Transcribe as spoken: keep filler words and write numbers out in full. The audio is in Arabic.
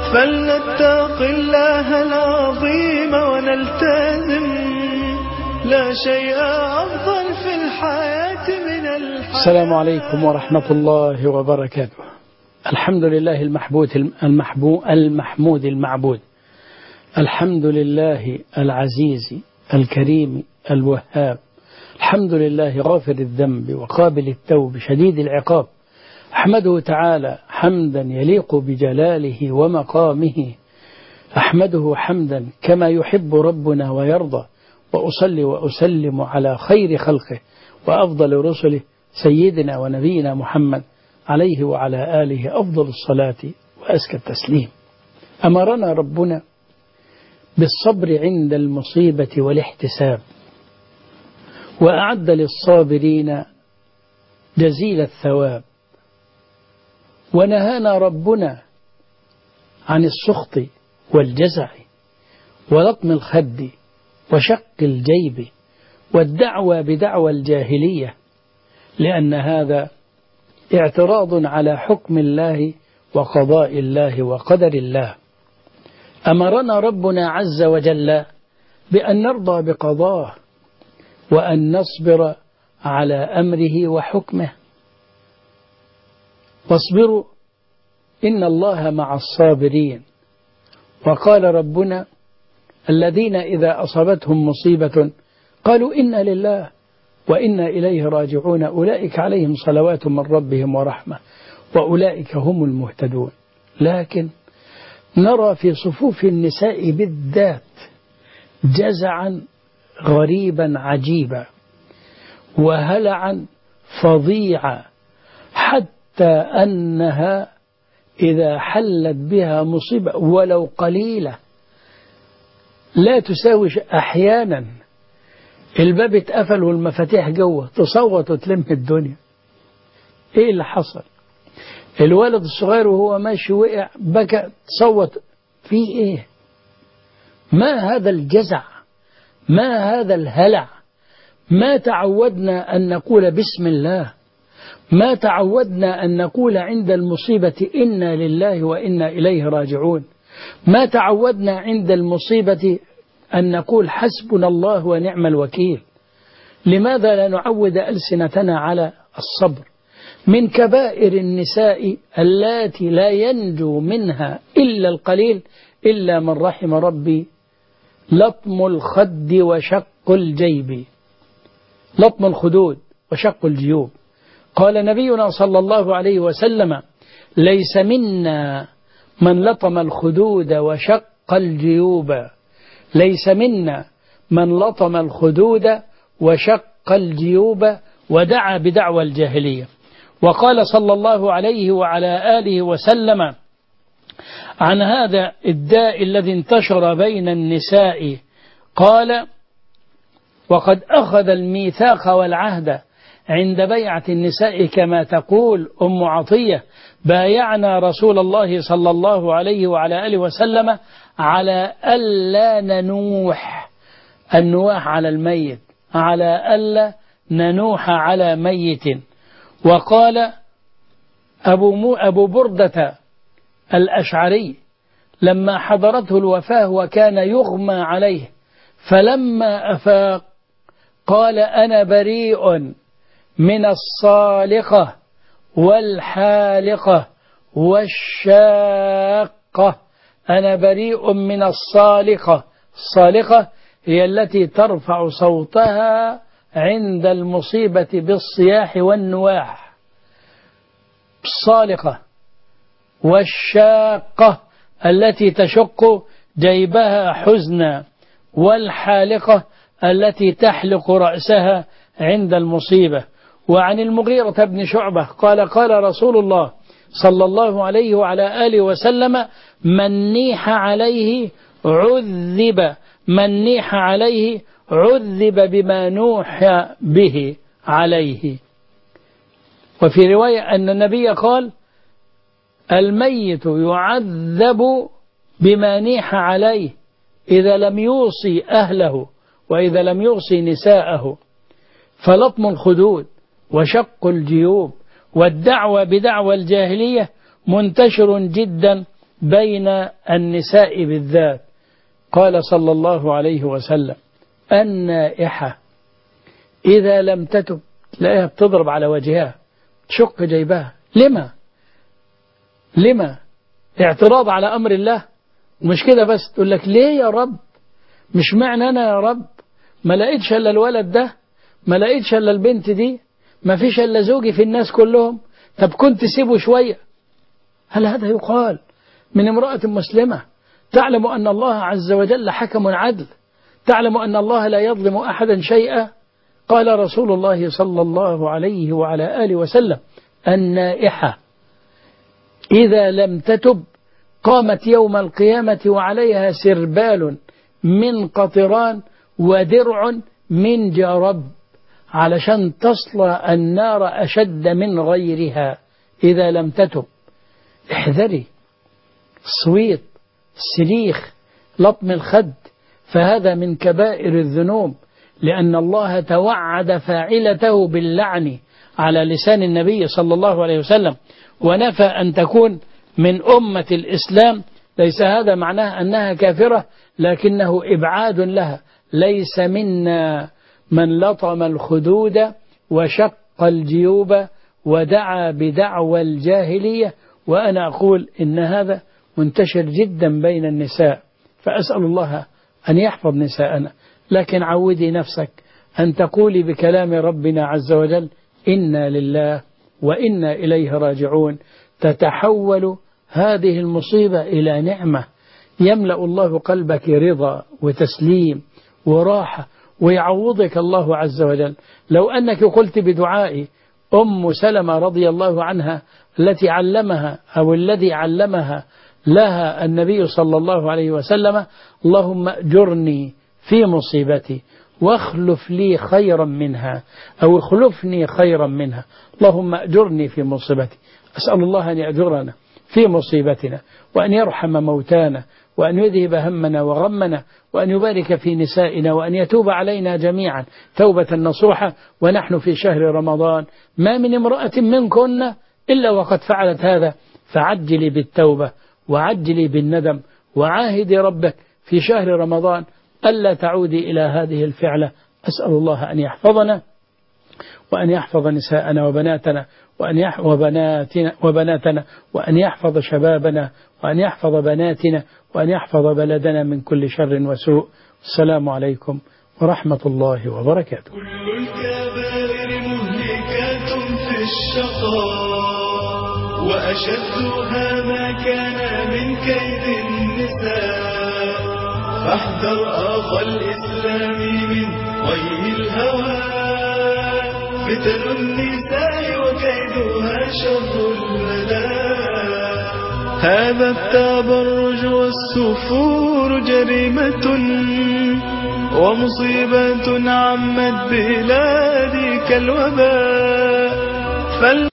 فلنتق الله العظيم ونلتزم، لا شيء أفضل في الحياة من الحياة. السلام عليكم ورحمة الله وبركاته. الحمد لله المحبود المحبو المحمود المعبود، الحمد لله العزيز الكريم الوهاب، الحمد لله غافر الذنب وقابل التوب شديد العقاب. أحمده تعالى حمدا يليق بجلاله ومقامه، أحمده حمدا كما يحب ربنا ويرضى، وأصلي وأسلم على خير خلقه وأفضل رسله سيدنا ونبينا محمد عليه وعلى آله أفضل الصلاة وأزكى التسليم. أمرنا ربنا بالصبر عند المصيبة والاحتساب، وأعد للصابرين جزيل الثواب، ونهانا ربنا عن السخط والجزع ولطم الخد وشق الجيب والدعوى بدعوى الجاهلية، لأن هذا اعتراض على حكم الله وقضاء الله وقدر الله. أمرنا ربنا عز وجل بأن نرضى بقضاه وأن نصبر على أمره وحكمه. واصبروا إن الله مع الصابرين. وقال ربنا الذين إذا أصابتهم مصيبة قالوا إنا لله وإنا إليه راجعون أولئك عليهم صلوات من ربهم ورحمة وأولئك هم المهتدون. لكن نرى في صفوف النساء بالذات جزعا غريبا عجيبا وهلعا فظيعا، حتى أنها إذا حلت بها مصيبة ولو قليلة لا تساوي أحيانا الباب اتقفل والمفاتيح جوه تصوت وتلم الدنيا. ايه اللي حصل؟ الولد الصغير وهو ماشي وقع بكى تصوت. في ايه؟ ما هذا الجزع؟ ما هذا الهلع؟ ما تعودنا أن نقول بسم الله، ما تعودنا أن نقول عند المصيبة إنا لله وإنا إليه راجعون، ما تعودنا عند المصيبة أن نقول حسبنا الله ونعم الوكيل. لماذا لا نعود ألسنتنا على الصبر؟ من كبائر النساء اللاتي لا ينجو منها إلا القليل إلا من رحم ربي لطم الخد وشق الجيب، لطم الخدود وشق الجيوب. قال نبينا صلى الله عليه وسلم ليس منا من لطم الخدود وشق الجيوب، ليس منا من لطم الخدود وشق الجيوب ودعا بدعوى الجاهلية. وقال صلى الله عليه وعلى آله وسلم عن هذا الداء الذي انتشر بين النساء قال وقد أخذ الميثاق والعهد عند بيعة النساء كما تقول أم عطية بايعنا رسول الله صلى الله عليه وعلى آله وسلم على ألا ننوح، النواح على الميت، على ألا ننوح على ميت. وقال أبو, مو أبو بردة الأشعري لما حضرته الوفاة وكان يغمى عليه فلما أفاق قال أنا بريء من الصالقة والحالقة والشاقة. أنا بريء من الصالقة. الصالقة هي التي ترفع صوتها عند المصيبة بالصياح والنواح، الصالقة. والشاقة التي تشق جيبها حزنا، والحالقة التي تحلق رأسها عند المصيبة. وعن المغيرة بن شعبة قال قال رسول الله صلى الله عليه وعلى آله وسلم من نيح عليه عذب، من نيح عليه عذب بما نوح به عليه. وفي رواية أن النبي قال الميت يعذب بما نيح عليه إذا لم يوصي أهله وإذا لم يوصي نساءه. فلطم الخدود وشق الجيوب والدعوة بدعوى الجاهلية منتشر جدا بين النساء بالذات. قال صلى الله عليه وسلم: النائحة إذا لم تتب تلاقيها بتضرب على وجهها، تشق جيبها. لما؟ لما؟ اعتراض على أمر الله. ومش كده بس، تقول لك ليه يا رب؟ مش معنى أنا يا رب ما لقيتش إلا الولد ده، ما لقيتش إلا البنت دي، ما فيش إلا زوجي في الناس كلهم، طب كنت سيبه شوية. هل هذا يقال من امرأة مسلمة تعلم أن الله عز وجل حكم عدل، تعلم أن الله لا يظلم أحدا شيئا؟ قال رسول الله صلى الله عليه وعلى آله وسلم: النائحة إذا لم تتب قامت يوم القيامة وعليها سربال من قطران ودرع من جرب، علشان تصلى النار أشد من غيرها إذا لم تتب. احذري الصويت، السليخ، لطم الخد، فهذا من كبائر الذنوب، لأن الله توعد فاعلته باللعن على لسان النبي صلى الله عليه وسلم، ونفى أن تكون من أمة الإسلام. ليس هذا معناه أنها كافرة، لكنه إبعاد لها. ليس منا من لطم الخدود وشق الجيوب ودعا بدعوى الجاهلية. وأنا أقول إن هذا منتشر جدا بين النساء، فأسأل الله أن يحفظ نساءنا. لكن عودي نفسك أن تقولي بكلام ربنا عز وجل: إنا لله وإنا إليه راجعون. تتحول هذه المصيبة إلى نعمة، يملأ الله قلبك رضا وتسليم وراحة، ويعوضك الله عز وجل. لو أنك قلت بدعائي أم سلمة رضي الله عنها التي علمها أو الذي علمها لها النبي صلى الله عليه وسلم: اللهم أجرني في مصيبتي واخلف لي خيرا منها، أو اخلفني خيرا منها. اللهم أجرني في مصيبتي. أسأل الله أن يأجرنا في مصيبتنا، وأن يرحم موتانا، وأن يذهب همنا وغمنا، وأن يبارك في نسائنا، وأن يتوب علينا جميعا توبة نصوحة ونحن في شهر رمضان. ما من امرأة منكن إلا وقد فعلت هذا، فعجلي بالتوبة وعجلي بالندم، وعاهدي ربك في شهر رمضان ألا تعودي إلى هذه الفعلة. أسأل الله أن يحفظنا وأن يحفظ نساءنا وبناتنا وأن يحفظ وبناتنا وبناتنا وأن يحفظ شبابنا وأن يحفظ بناتنا وأن يحفظ بلدنا من كل شر وسوء. السلام عليكم ورحمة الله وبركاته. كل الكبائر مهلكات في الشقاء، وأشدها ما كان من كيد النساء. فاحذر أخا الإسلام من غي الهوى، فتن النساء وكيدها شر البلاء. هذا التبرج والسفور جريمة ومصيبة عمت بلادي كالوباء.